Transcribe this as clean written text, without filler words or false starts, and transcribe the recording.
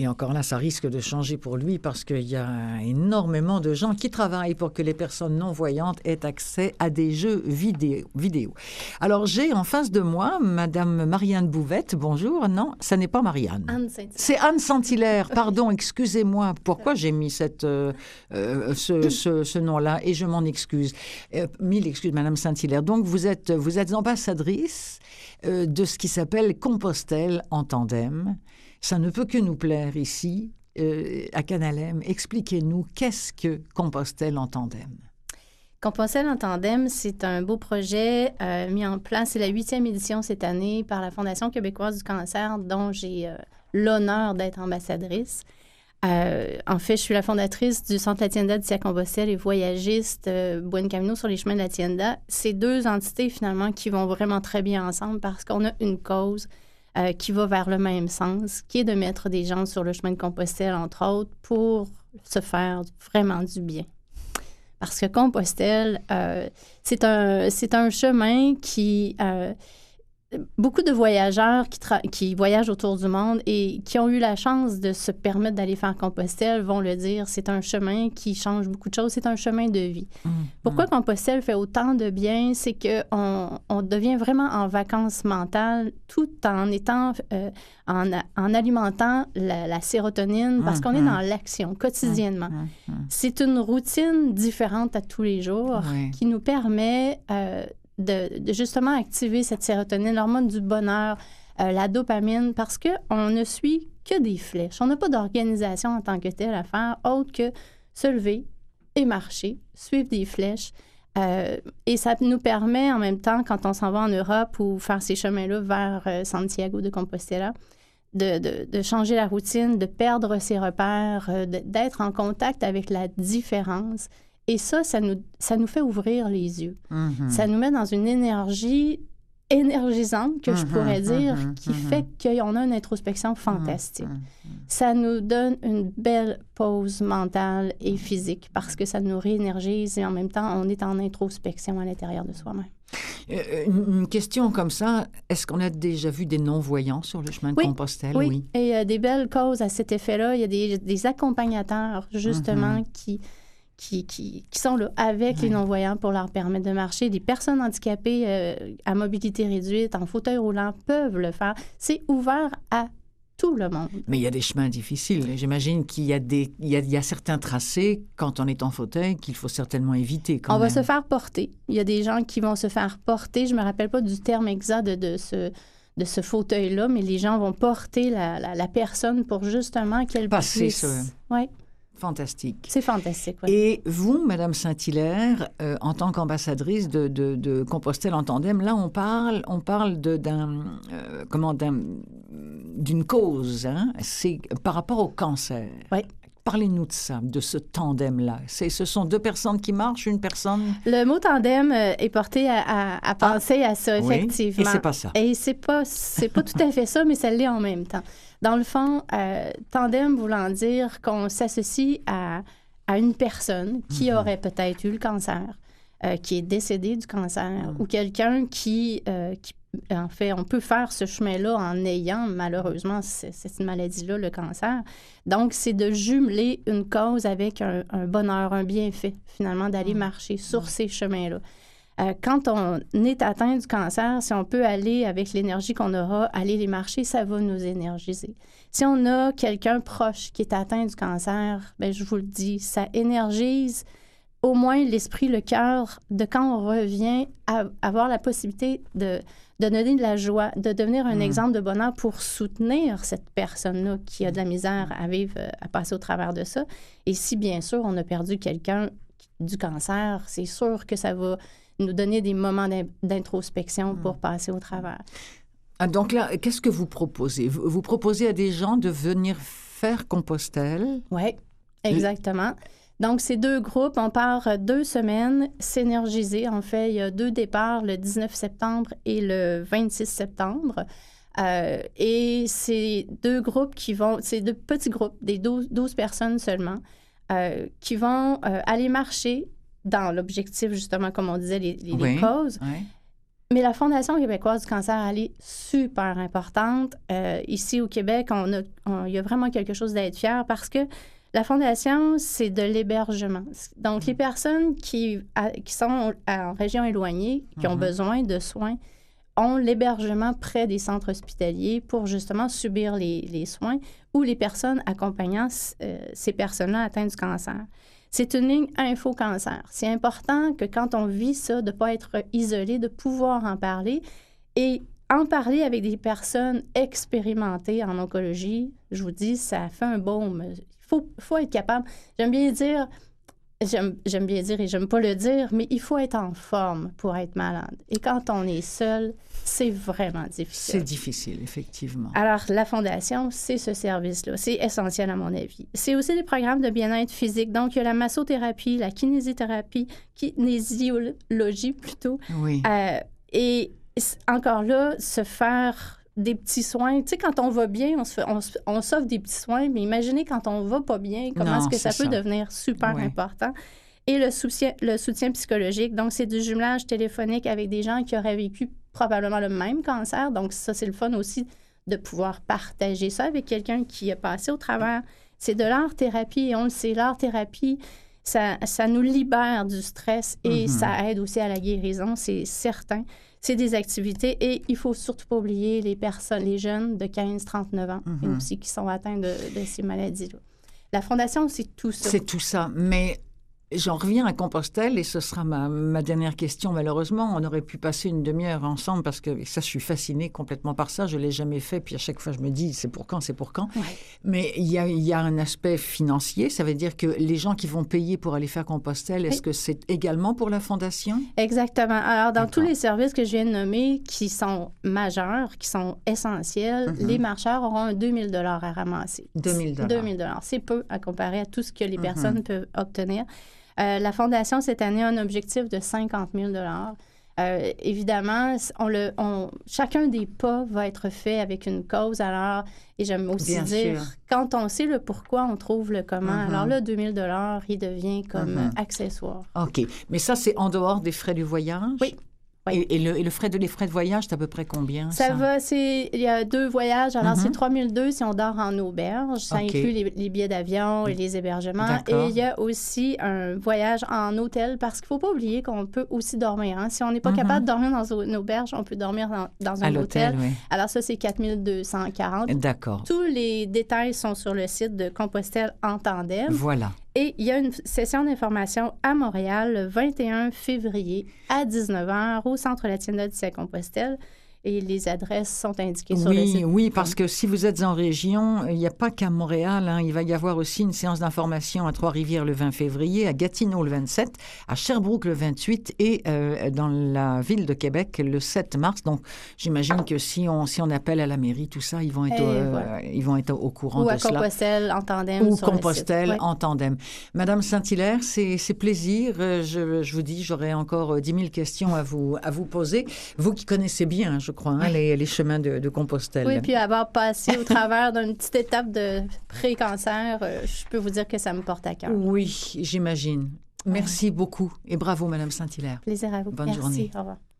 Et encore là, ça risque de changer pour lui parce qu'il y a énormément de gens qui travaillent pour que les personnes non-voyantes aient accès à des jeux vidéo. Alors, j'ai en face de moi Madame Marianne Bouvette. Bonjour. Non, ça n'est pas Marianne. Anne Saint-Hilaire. C'est Anne Saint-Hilaire. Pardon, excusez-moi. Pourquoi j'ai mis ce nom-là? Et je m'en excuse. Mille excuses, Madame Saint-Hilaire. Donc, vous êtes ambassadrice de ce qui s'appelle Compostelle en tandem. Ça ne peut que nous plaire ici, à Canalem. Expliquez-nous, qu'est-ce que Compostelle en tandem? Compostelle en tandem, c'est un beau projet mis en place. C'est la 8e édition cette année par la Fondation québécoise du cancer, dont j'ai l'honneur d'être ambassadrice. En fait, je suis la fondatrice du Centre L'Hacienda d'Ici-à-Compostelle et voyagiste Buen Camino sur les chemins de l'Hacienda. C'est deux entités, finalement, qui vont vraiment très bien ensemble parce qu'on a une cause qui va vers le même sens, qui est de mettre des gens sur le chemin de Compostelle, entre autres, pour se faire vraiment du bien. Parce que Compostelle, c'est un chemin qui... beaucoup de voyageurs qui voyagent autour du monde et qui ont eu la chance de se permettre d'aller faire Compostelle vont le dire, c'est un chemin qui change beaucoup de choses, c'est un chemin de vie. Pourquoi Compostelle fait autant de bien? C'est qu'on devient vraiment en vacances mentales tout en étant, en alimentant la sérotonine parce qu'on est dans l'action quotidiennement. C'est une routine différente à tous les jours qui nous permet... de justement activer cette sérotonine, l'hormone du bonheur, la dopamine, parce qu'on ne suit que des flèches. On n'a pas d'organisation en tant que telle à faire, autre que se lever et marcher, suivre des flèches. Et ça nous permet en même temps, quand on s'en va en Europe ou faire ces chemins-là vers Santiago de Compostela, de changer la routine, de perdre ses repères, d'être en contact avec la différence. Et ça nous fait ouvrir les yeux. Ça nous met dans une énergie énergisante, que je pourrais dire, qui fait qu'on a une introspection fantastique. Ça nous donne une belle pause mentale et physique parce que ça nous réénergise et en même temps, on est en introspection à l'intérieur de soi-même. Une question comme ça, est-ce qu'on a déjà vu des non-voyants sur le chemin de Compostelle? Oui, et il y a des belles causes à cet effet-là. Il y a des accompagnateurs, justement, qui sont là avec les non-voyants pour leur permettre de marcher. Des personnes handicapées à mobilité réduite, en fauteuil roulant, peuvent le faire. C'est ouvert à tout le monde. Mais il y a des chemins difficiles. J'imagine qu'il y a certains tracés, quand on est en fauteuil, qu'il faut certainement éviter quand même. On va se faire porter. Il y a des gens qui vont se faire porter. Je ne me rappelle pas du terme exact de ce fauteuil-là, mais les gens vont porter la personne pour justement qu'elle puisse... Oui. Fantastique. C'est fantastique, oui. Et vous, Madame Saint-Hilaire, en tant qu'ambassadrice de Compostelle en tandem, là, on parle d'une cause, hein? C'est par rapport au cancer. Oui. Parlez-nous de ça, de ce tandem-là. Ce sont deux personnes qui marchent, une personne... Le mot tandem est porté à penser à ça, effectivement. Et c'est pas ça. Et c'est pas tout à fait ça, mais ça l'est en même temps. Dans le fond, tandem voulant dire qu'on s'associe à une personne qui aurait peut-être eu le cancer, qui est décédée du cancer, ou quelqu'un qui, en fait, on peut faire ce chemin-là en ayant, malheureusement, cette maladie-là, le cancer. Donc, c'est de jumeler une cause avec un bonheur, un bienfait, finalement, d'aller marcher sur ces chemins-là. Quand on est atteint du cancer, si on peut aller avec l'énergie qu'on aura, aller les marcher, ça va nous énergiser. Si on a quelqu'un proche qui est atteint du cancer, bien, je vous le dis, ça énergise au moins l'esprit, le cœur, de quand on revient à avoir la possibilité de donner de la joie, de devenir un exemple de bonheur pour soutenir cette personne-là qui a de la misère à vivre, à passer au travers de ça. Et si, bien sûr, on a perdu quelqu'un du cancer, c'est sûr que ça va nous donner des moments d'introspection pour passer au travers. Donc là, qu'est-ce que vous proposez? Vous proposez à des gens de venir faire Compostelle? Oui, exactement. Donc, ces deux groupes, on part 2 semaines s'énergiser. En fait, il y a 2 départs, le 19 septembre et le 26 septembre. Et c'est 2 groupes c'est 2 petits groupes, des 12 personnes seulement, qui vont aller marcher dans l'objectif, justement, comme on disait, les causes. Mais la Fondation québécoise du cancer, elle est super importante. Ici au Québec, il y a vraiment quelque chose d'être fier parce que la Fondation, c'est de l'hébergement. Donc, les personnes qui sont en région éloignée, qui ont besoin de soins, ont l'hébergement près des centres hospitaliers pour justement subir les soins ou les personnes accompagnant ces personnes-là atteintes du cancer. C'est une ligne info-cancer. C'est important que quand on vit ça, de ne pas être isolé, de pouvoir en parler et en parler avec des personnes expérimentées en oncologie. Je vous dis, ça fait un baume. Il faut être capable. J'aime bien dire et j'aime pas le dire, mais il faut être en forme pour être malade. Et quand on est seul, c'est vraiment difficile. C'est difficile, effectivement. Alors, la Fondation, c'est ce service-là. C'est essentiel à mon avis. C'est aussi des programmes de bien-être physique. Donc, il y a la massothérapie, la kinésiologie plutôt. Oui. Et encore là, se faire des petits soins. Tu sais, quand on va bien, on s'offre des petits soins, mais imaginez quand on va pas bien, comment est-ce que ça peut devenir super important. Et le soutien psychologique, donc c'est du jumelage téléphonique avec des gens qui auraient vécu probablement le même cancer. Donc ça, c'est le fun aussi de pouvoir partager ça avec quelqu'un qui a passé au travers. C'est de l'art-thérapie et on le sait, l'art-thérapie, ça nous libère du stress et ça aide aussi à la guérison, c'est certain. C'est des activités et il faut surtout pas oublier les jeunes de 15-39 ans et aussi qui sont atteints de ces maladies-là. La Fondation, c'est tout ça. C'est tout ça, mais j'en reviens à Compostelle et ce sera ma dernière question. Malheureusement, on aurait pu passer une demi-heure ensemble parce que ça, je suis fascinée complètement par ça. Je ne l'ai jamais fait. Puis à chaque fois, je me dis, c'est pour quand, c'est pour quand. Ouais. Mais il y a un aspect financier. Ça veut dire que les gens qui vont payer pour aller faire Compostelle, est-ce que c'est également pour la Fondation? Exactement. Alors, dans tous les services que je viens de nommer qui sont majeurs, qui sont essentiels, les marcheurs auront un 2 000 à ramasser. 2 000 2 000 C'est peu à comparer à tout ce que les personnes peuvent obtenir. La Fondation, cette année, a un objectif de 50 000 évidemment, chacun des pas va être fait avec une cause. Alors, et j'aime aussi dire, quand on sait le pourquoi, on trouve le comment. Alors là, 2 000 il devient comme accessoire. OK. Mais ça, c'est en dehors des frais du voyage? Oui. Oui. Et les frais de voyage, c'est à peu près combien? Il y a 2 voyages. Alors, c'est 3 200 si on dort en auberge. Ça inclut les billets d'avion et les hébergements. D'accord. Et il y a aussi un voyage en hôtel parce qu'il ne faut pas oublier qu'on peut aussi dormir. Hein. Si on n'est pas capable de dormir dans une auberge, on peut dormir dans un hôtel. Oui. Alors, ça, c'est 4 240. D'accord. Tous les détails sont sur le site de Compostelle en tandem. Voilà. Et il y a une session d'information à Montréal le 21 février à 19h au Centre La Tienda à Compostelle. Et les adresses sont indiquées sur le site. Oui, parce que si vous êtes en région, il n'y a pas qu'à Montréal. Hein, il va y avoir aussi une séance d'information à Trois-Rivières le 20 février, à Gatineau le 27, à Sherbrooke le 28 et dans la ville de Québec le 7 mars. Donc, j'imagine que si on appelle à la mairie, tout ça, ils vont être au courant de cela. Ou à Compostelle en tandem. Ou Compostelle en tandem. Madame Saint-Hilaire, c'est plaisir. Je vous dis, j'aurai encore 10 000 questions à vous poser. Vous qui connaissez bien, je crois, hein, les chemins de Compostelle. Oui, puis avoir passé au travers d'une petite étape de pré-cancer, je peux vous dire que ça me porte à cœur. Oui, j'imagine. Merci beaucoup et bravo, Madame Saint-Hilaire. Plaisir à vous. Bonne journée. Au revoir.